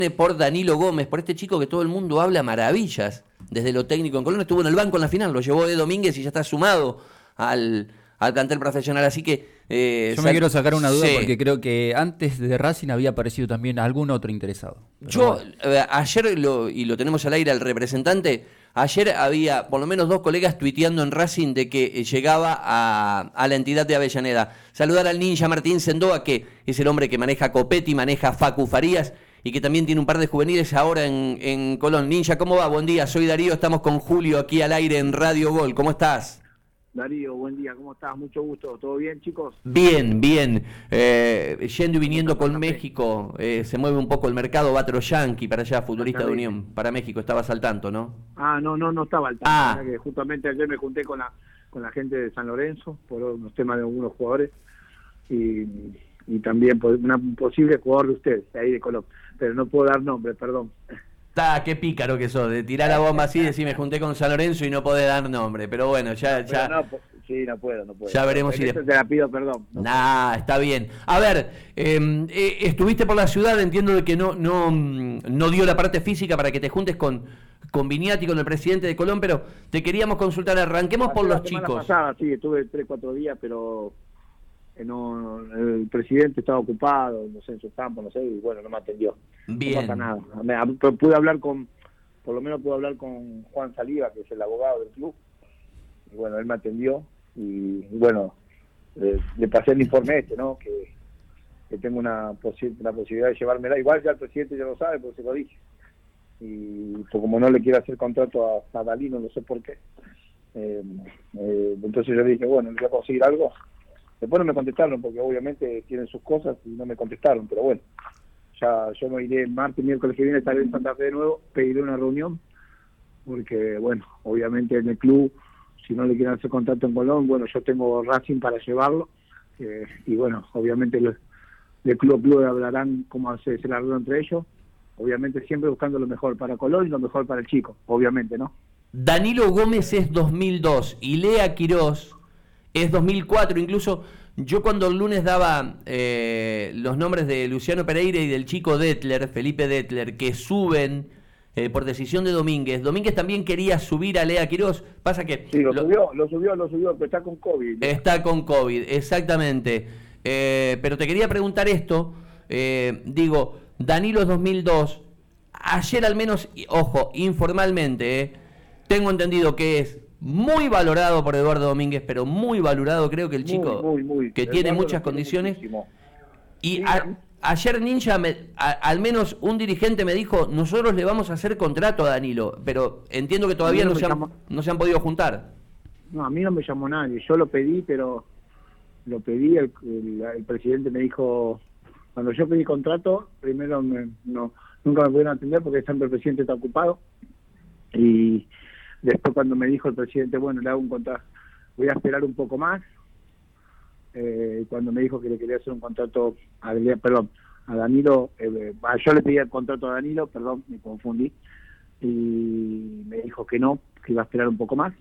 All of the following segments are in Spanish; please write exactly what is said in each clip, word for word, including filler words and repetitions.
por Danilo Gómez, por este chico que todo el mundo habla maravillas desde lo técnico en Colón. Estuvo en el banco en la final, lo llevó de Domínguez y ya está sumado al, al plantel profesional. Así que... Eh, Yo me quiero sacar una duda sí. porque creo que antes de Racing había aparecido también algún otro interesado. Pero Yo, bueno. eh, ayer, lo, y lo tenemos al aire al representante, ayer había por lo menos dos colegas tuiteando en Racing de que llegaba a, a la entidad de Avellaneda. Saludar al ninja Martín Sendoa, que es el hombre que maneja Copetti, maneja Facu Farías, y que también tiene un par de juveniles ahora en, en Colón. Ninja, ¿cómo va? Buen día, soy Darío, estamos con Julio aquí al aire en Radio Gol. ¿Cómo estás? Darío, buen día, ¿cómo estás? Mucho gusto. ¿Todo bien, chicos? Bien, bien. Eh, yendo y viniendo con México, eh, se mueve un poco el mercado. Va Yankee para allá, futbolista de Unión. Para México, estabas al tanto, ¿no? Ah, no, no, no estaba al tanto. Ah. Que justamente ayer me junté con la con la gente de San Lorenzo por unos temas de algunos jugadores y, y también por una, un posible jugador de ustedes, de ahí de Colón. Pero no puedo dar nombre, perdón. Está, qué pícaro que sos, de tirar la bomba así, decir me junté con San Lorenzo y no podés dar nombre, pero bueno, ya... ya no, sí, no puedo, no puedo. Ya veremos si... De... te la pido perdón. No nah, está bien. A ver, eh, eh, estuviste por la ciudad, entiendo de que no, no, no dio la parte física para que te juntes con, con Viniati, con el presidente de Colón, pero te queríamos consultar, arranquemos la por los la semana chicos. Pasada, sí, estuve tres, cuatro días, pero... No, el presidente estaba ocupado, no sé, en su campo, no sé, y bueno, no me atendió. Bien. No pasa nada. Me, pude hablar con, por lo menos pude hablar con Juan Saliva, que es el abogado del club, y bueno, él me atendió, y, y bueno, le, le pasé el informe este, ¿no? Que, que tengo una, posi una posibilidad de llevármela. Igual ya el presidente ya lo sabe, porque se lo dije. Y pues, como no le quiero hacer contrato a, a Dalí, no sé por qué. Eh, eh, entonces yo le dije, bueno, le voy a conseguir algo. Después no me contestaron porque obviamente tienen sus cosas y no me contestaron, pero bueno, ya yo me iré el martes, miércoles que viene, estaré en Santa Fe de nuevo, pediré una reunión, porque bueno, obviamente en el club, si no le quieren hacer contacto en Colón, bueno, yo tengo Racing para llevarlo, eh, y bueno, obviamente los del club club hablarán cómo se, se la arregla entre ellos, obviamente siempre buscando lo mejor para Colón y lo mejor para el chico, obviamente, ¿no? Danilo Gómez es dos mil dos y Lea Quirós es dos mil cuatro, incluso yo cuando el lunes daba eh, los nombres de Luciano Pereira y del chico Detler, Felipe Detler, que suben eh, por decisión de Domínguez. Domínguez también quería subir a Lea Quirós, pasa que... Sí, lo, lo subió, lo subió, lo subió, pero está con COVID. ¿No? Está con COVID, exactamente. Eh, pero te quería preguntar esto, eh, digo, Danilo es dos mil dos, ayer al menos, ojo, informalmente, eh, tengo entendido que es muy valorado por Eduardo Domínguez, pero muy valorado, creo que el chico muy, muy, muy. que Eduardo tiene muchas condiciones. Muchísimo. Y sí, a, ayer Ninja, me, a, al menos un dirigente me dijo, nosotros le vamos a hacer contrato a Danilo, pero entiendo que todavía no, no, se han, no se han podido juntar. No, a mí no me llamó nadie, yo lo pedí, pero lo pedí, el, el, el presidente me dijo, cuando yo pedí contrato, primero me, no, nunca me pudieron atender porque siempre el presidente está ocupado, y después cuando me dijo el presidente, bueno, le hago un contrato, voy a esperar un poco más, eh, cuando me dijo que le quería hacer un contrato a, perdón, a Danilo, eh, yo le pedí el contrato a Danilo, perdón, me confundí, y me dijo que no, que iba a esperar un poco más,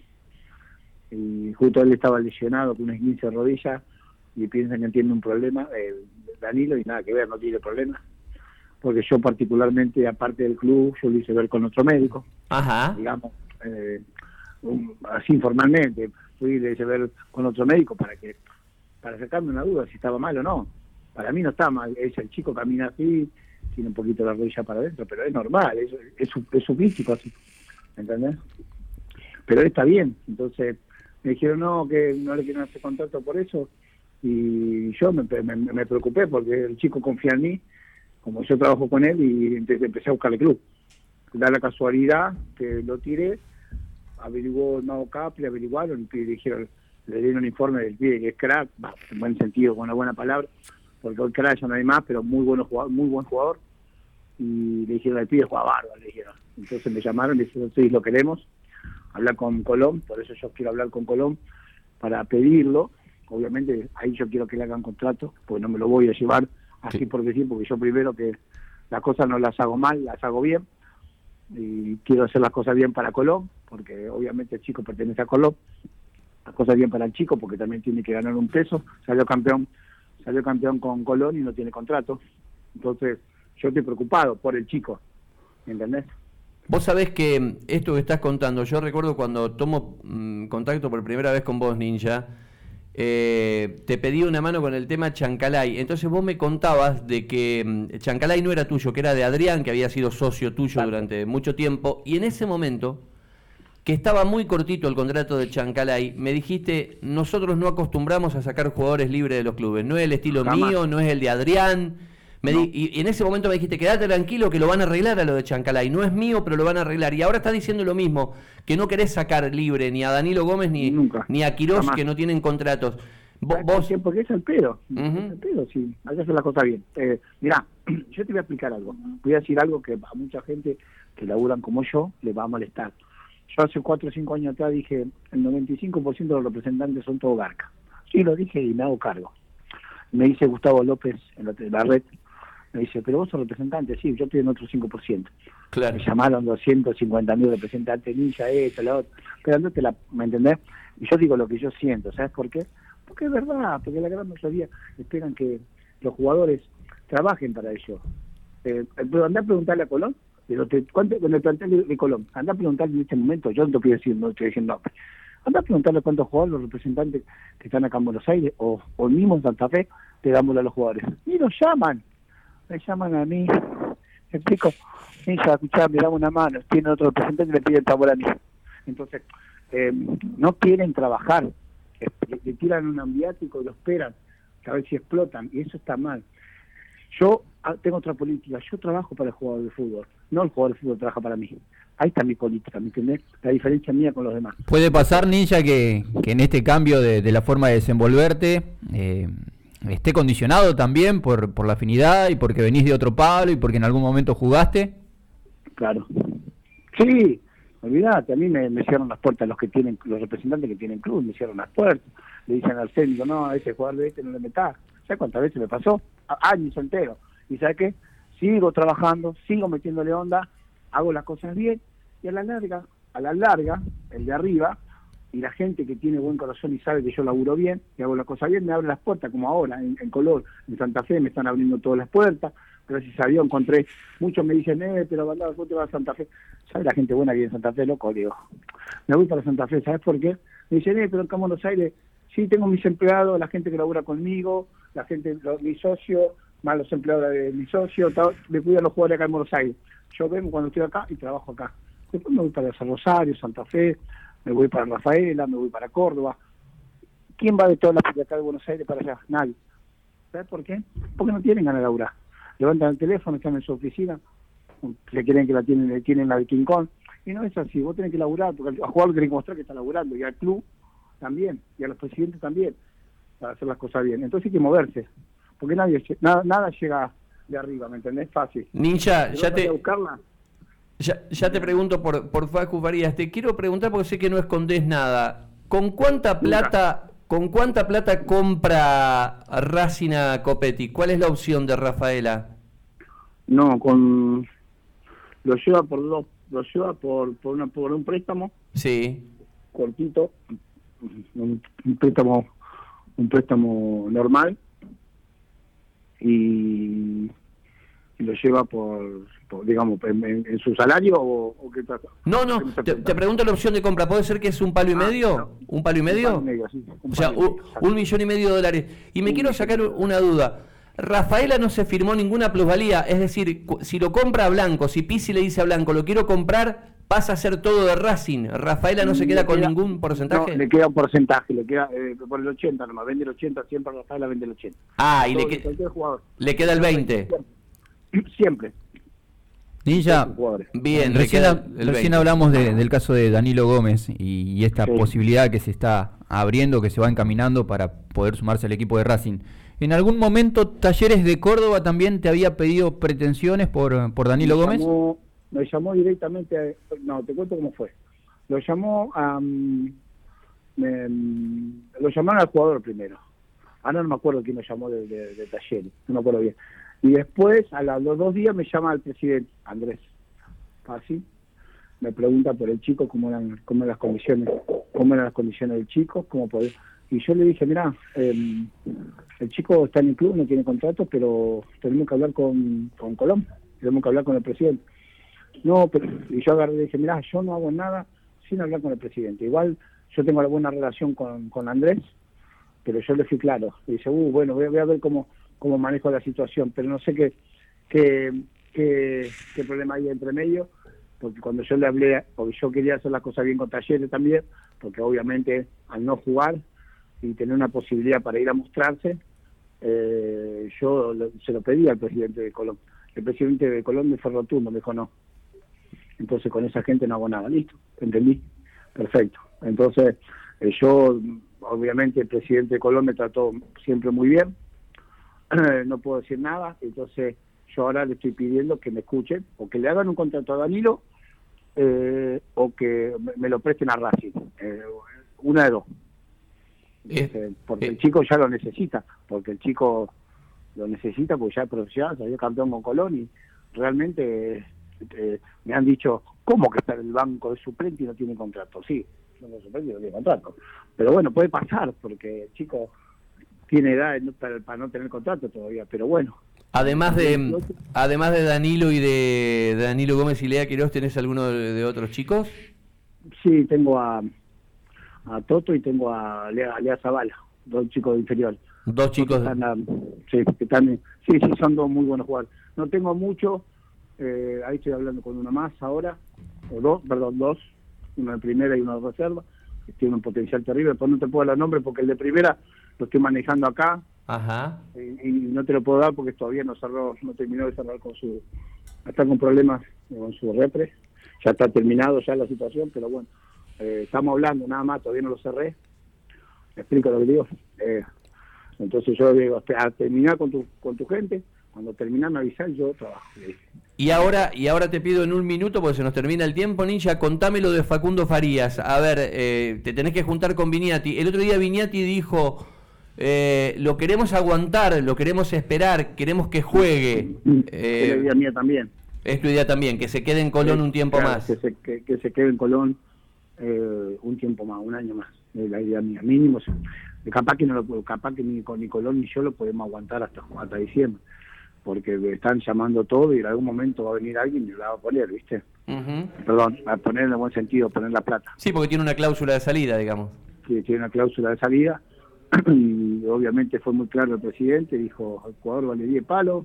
y justo él estaba lesionado con un esguince de rodilla, y piensan que tiene un problema, eh, Danilo, y nada que ver, no tiene problema, porque yo particularmente, aparte del club, yo lo hice ver con otro médico, Ajá. digamos, Eh, um, así informalmente fui a ver con otro médico para que para sacarme una duda si estaba mal o no. Para mí no está mal, es el chico camina así, tiene un poquito la rodilla para adentro, pero es normal, es, es, su, es su físico así, ¿entendés? Pero él está bien, entonces me dijeron no, que no le quieren hacer contacto por eso, y yo me, me, me preocupé porque el chico confía en mí, como yo trabajo con él, y entonces empecé a buscar el club. Da la casualidad que lo tiré, averiguó el Mago Capri, averiguaron, y dijeron, le dieron un informe del pibe que es crack, bah, en buen sentido, con una buena palabra, porque hoy crack ya no hay más, pero muy bueno jugador, muy buen jugador, y le dijeron al pibe juega bárbaro, le dijeron. Entonces me llamaron, le dijeron, sí, lo queremos, hablar con Colón, por eso yo quiero hablar con Colón, para pedirlo, obviamente ahí yo quiero que le hagan contrato, porque no me lo voy a llevar así sí. por decir, porque yo primero que las cosas no las hago mal, las hago bien, y quiero hacer las cosas bien para Colón, porque obviamente el chico pertenece a Colón, las cosas bien para el chico, porque también tiene que ganar un peso, salió campeón, salió campeón con Colón y no tiene contrato, entonces yo estoy preocupado por el chico, ¿entendés? Vos sabés que esto que estás contando, yo recuerdo cuando tomo mmm, contacto por primera vez con vos, Ninja, eh, te pedí una mano con el tema Chancalay. Entonces vos me contabas de que mmm, Chancalay no era tuyo, que era de Adrián, que había sido socio tuyo claro. durante mucho tiempo. Y en ese momento, que estaba muy cortito el contrato de Chancalay, me dijiste, nosotros no acostumbramos a sacar jugadores libres de los clubes. No es el estilo Jamás. mío, no es el de Adrián. Me no. di, y, y en ese momento me dijiste, quédate tranquilo que lo van a arreglar a lo de Chancalay. No es mío, pero lo van a arreglar. Y ahora estás diciendo lo mismo, que no querés sacar libre ni a Danilo Gómez ni, ni a Quirós, Jamás. que no tienen contratos. Vos, vos... Porque es el pedo. Uh-huh. Es el pedo, sí. Hay que hacer las cosas bien. Eh, mirá, yo te voy a explicar algo. Voy a decir algo que a mucha gente que laburan como yo le va a molestar. Yo hace cuatro o cinco años atrás dije, el noventa y cinco por ciento de los representantes son todo garca. Sí, lo dije y me hago cargo. Me dice Gustavo López en la, en la red, me dice, pero vos sos representante, sí, yo estoy en otro cinco por ciento. Claro. Me llamaron doscientos cincuenta mil representantes, Ninja, esto, la otra, pero no te la, ¿me entendés? Y yo digo lo que yo siento, ¿sabes por qué? Porque es verdad, porque la gran mayoría esperan que los jugadores trabajen para ellos. Eh, pero andá a preguntarle a Colón, pero te, ¿cuánto, con el plantel de, de Colón, andá a preguntarle en este momento, yo no te voy a decir, no estoy diciendo, andá a preguntarle cuántos jugadores los representantes que están acá en Buenos Aires, o, o mismo en Santa Fe, te damos a los jugadores. Y los llaman. Me llaman a mí, me explico, Ninja, escuchá, me dan una mano, tiene otro representante y le piden favor a mí. Entonces, eh, no quieren trabajar, le, le tiran un ambiático y lo esperan, a ver si explotan, y eso está mal. Yo ah, tengo otra política, yo trabajo para el jugador de fútbol, no el jugador de fútbol trabaja para mí. Ahí está mi política, ¿me entendés? La diferencia mía con los demás. Puede pasar, Ninja, que, que en este cambio de, de la forma de desenvolverte... Eh, esté condicionado también por, por la afinidad y porque venís de otro palo y porque en algún momento jugaste. Claro. Sí, olvidate, a mí me, me cierran las puertas los que tienen, los representantes que tienen club, me cierran las puertas, le dicen al técnico, no, a ese jugador de este no le metas. ¿Sabes cuántas veces me pasó? A, años enteros. ¿Y sabes qué? Sigo trabajando, sigo metiéndole onda, hago las cosas bien, y a la larga, a la larga, el de arriba, y la gente que tiene buen corazón y sabe que yo laburo bien, y hago las cosas bien, me abre las puertas, como ahora, en, en Colón, en Santa Fe, me están abriendo todas las puertas, gracias a Dios encontré, muchos me dicen, eh, pero Bandado, ¿cómo te vas a Santa Fe? ¿Sabes la gente buena que vive en Santa Fe, loco? Digo, me voy para Santa Fe, ¿sabes por qué? Me dicen, eh, pero acá en Buenos Aires, sí, tengo mis empleados, la gente que labura conmigo, la gente, los, mis socios, más los empleados de mis socios, tal, me cuidan los jugadores acá en Buenos Aires. Yo vengo cuando estoy acá y trabajo acá. Después me voy para San Rosario, Santa Fe, me voy para Rafaela, me voy para Córdoba. ¿Quién va de todas las de acá de Buenos Aires para allá? Nadie. ¿Sabes por qué? Porque no tienen ganas de laburar. Levantan el teléfono, están en su oficina, le quieren que la tienen, le tienen la de King Kong, y no es así, vos tenés que laburar, porque al jugador tenés que mostrar que está laburando, y al club también, y a los presidentes también, para hacer las cosas bien. Entonces hay que moverse, porque nadie nada, nada llega de arriba, ¿me entendés? Fácil. Ninja, ya te... A buscarla, Ya, ya te pregunto por, por Facu Farías, te quiero preguntar porque sé que no escondés nada. ¿Con cuánta plata, con cuánta plata compra Racing a Copetti? ¿Cuál es la opción de Rafaela? No, con lo lleva por dos, lo lleva por por, una, por un préstamo. Sí. Cortito, un, un préstamo, un préstamo normal y y lo lleva por, por digamos, en, en, en su salario o, o qué pasa. No, no, te, te pregunto la opción de compra. ¿Puede ser que es un palo y medio? Ah, no. ¿Un palo y medio? Un palo y medio, sí, un o sea, un, un millón y medio de dólares. Y me un quiero sacar una duda. Rafaela no se firmó ninguna plusvalía, es decir, si lo compra a Blanco, si Pizzi le dice a Blanco, lo quiero comprar, pasa a ser todo de Racing. Rafaela no se queda, queda con ningún porcentaje. No, le queda un porcentaje, le queda eh, por el ochenta nomás, vende el ochenta, siempre Rafaela vende el ochenta. Ah, y le, que, le queda el veinte. Siempre. Ninja, bien, recién, a, recién hablamos de, del caso de Danilo Gómez y, y esta sí. posibilidad que se está abriendo, que se va encaminando para poder sumarse al equipo de Racing. ¿En algún momento Talleres de Córdoba también te había pedido pretensiones por, por Danilo me Gómez? Llamó, me llamó directamente, a, no, te cuento cómo fue. Lo llamó a... Um, me, lo llamaron al jugador primero. Ahora no me acuerdo quién lo llamó de, de, de Talleres, no me acuerdo bien. Y después, a los dos días, me llama el presidente, Andrés Fassi, me pregunta por el chico, cómo eran, cómo eran las condiciones, cómo eran las condiciones del chico, cómo podía. y yo le dije, mirá, eh, el chico está en el club, no tiene contrato, pero tenemos que hablar con, con Colón, tenemos que hablar con el presidente. No, pero, y yo agarré y dije, mirá, yo no hago nada sin hablar con el presidente. Igual yo tengo la buena relación con, con Andrés, pero yo le fui claro. Y dice, uh, bueno, voy, voy a ver cómo, cómo manejo la situación, pero no sé qué, qué, qué, qué problema hay entre medio, porque cuando yo le hablé, porque yo quería hacer las cosas bien con Talleres también, porque obviamente al no jugar y tener una posibilidad para ir a mostrarse, eh, yo lo, se lo pedí al presidente de Colón. El presidente de Colón me fue rotundo, me dijo no. Entonces con esa gente no hago nada, listo, ¿entendí? Perfecto. Entonces eh, yo, obviamente el presidente de Colón me trató siempre muy bien, no puedo decir nada, entonces yo ahora le estoy pidiendo que me escuchen, o que le hagan un contrato a Danilo, eh, o que me lo presten a Racing, eh, una de dos. Entonces, porque el chico ya lo necesita, porque el chico lo necesita, porque ya es profesional, salió campeón con Colón y realmente eh, me han dicho, ¿cómo que está en el banco de suplente y no tiene contrato? Sí, no es suplente y no tiene contrato. Pero bueno, puede pasar, porque el chico tiene edad para, para no tener contrato todavía, pero bueno. Además de además de Danilo y de, de Danilo Gómez y Lea Quiroz, ¿tenés alguno de, de otros chicos? Sí, tengo a, a Toto y tengo a Lea, a Lea Zavala, dos chicos de inferior. Dos chicos. Están, a, sí, que están, sí, sí, son dos muy buenos jugadores. No tengo mucho, eh, ahí estoy hablando con uno más ahora, o dos, perdón, dos, uno de primera y uno de reserva, que tiene un potencial terrible, pero no te puedo dar nombre porque el de primera lo estoy manejando acá. Ajá. Y, y no te lo puedo dar porque todavía no cerró, no terminó de cerrar con su, está con problemas con su repre, ya está terminado ya la situación, pero bueno, eh, estamos hablando nada más, todavía no lo cerré, me explico lo que digo, eh, entonces yo digo, a terminar con tu, con tu gente, cuando terminan me avisar, yo trabajo. Y ahora, y ahora te pido en un minuto, porque se nos termina el tiempo, Ninja, contame lo de Facundo Farías. A ver, eh, te tenés que juntar con Viñati. El otro día Viñati dijo, eh, lo queremos aguantar, lo queremos esperar, queremos que juegue. Eh, es la idea mía también. Es tu idea también, que se quede en Colón que, un tiempo claro, más. Que se, que, que se quede en Colón eh, un tiempo más, un año más. Es la idea mía. Mínimo, capaz que no lo puedo, capaz que ni con ni Colón ni yo lo podemos aguantar hasta, hasta diciembre. Porque me están llamando todo y en algún momento va a venir alguien y la va a poner, ¿viste? Uh-huh. Perdón, a poner en el buen sentido, poner la plata. Sí, porque tiene una cláusula de salida, digamos. Sí, tiene una cláusula de salida y obviamente fue muy claro el presidente, dijo, el jugador vale diez palos,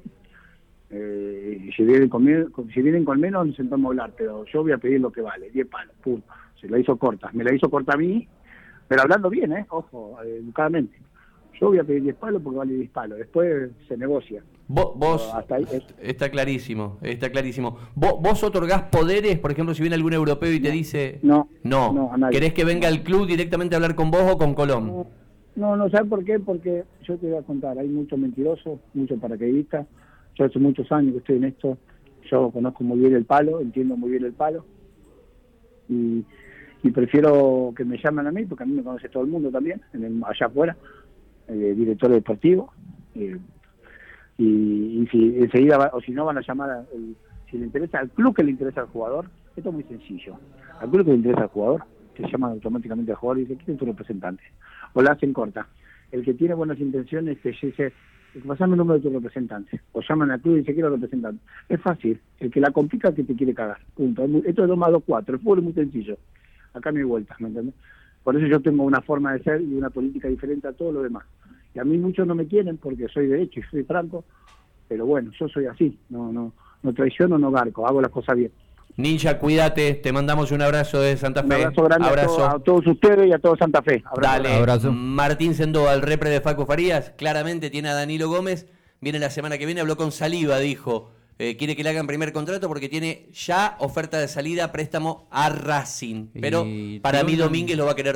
eh, y si vienen, con menos, si vienen con menos nos sentamos a hablar, pero yo voy a pedir lo que vale, diez palos, pum. Se la hizo corta, me la hizo corta a mí, pero hablando bien, ¿eh? Ojo, educadamente. Yo voy a pedir diez palos porque vale diez palos, después se negocia. Vos, vos hasta ahí es... está clarísimo, está clarísimo. ¿Vos, vos otorgás poderes, por ejemplo, si viene algún europeo y te no, dice... No, no, no a nadie. ¿Querés que venga al club directamente a hablar con vos o con Colón? No, no, no, ¿sabes por qué? Porque yo te voy a contar, hay muchos mentirosos, muchos paracaidistas. Yo hace muchos años que estoy en esto, yo conozco muy bien el palo, entiendo muy bien el palo. Y, y prefiero que me llamen a mí, porque a mí me conoce todo el mundo también, en el, allá afuera, el director deportivo. Eh, y, y si enseguida va, o si no van a llamar a, el, si le interesa al club que le interesa al jugador, esto es muy sencillo, al club que le interesa al jugador se llaman automáticamente al jugador y dice, ¿quién es tu representante? O la hacen corta, el que tiene buenas intenciones te dice, pasame el número de tu representante, o llaman al club y dice, quiero representante. Es fácil, el que la complica es que te quiere cagar, punto. Esto es dos más dos, cuatro, el fútbol es muy sencillo, acá no hay vueltas, ¿me entiendes? Por eso yo tengo una forma de ser y una política diferente a todo lo demás. Y a mí muchos no me quieren porque soy derecho y soy franco, pero bueno, yo soy así, no no no traiciono, no garco, hago las cosas bien. Ninja, cuídate, te mandamos un abrazo de Santa Fe. Un abrazo grande abrazo. A, to- a todos ustedes y a todo Santa Fe. Abrazo. Dale, abrazo. Martín Sendoa, el repre de Facu Farías, claramente tiene a Danilo Gómez, viene la semana que viene, habló con Saliba, dijo, eh, quiere que le hagan primer contrato porque tiene ya oferta de salida, préstamo a Racing, pero y para mí Domínguez lo va a querer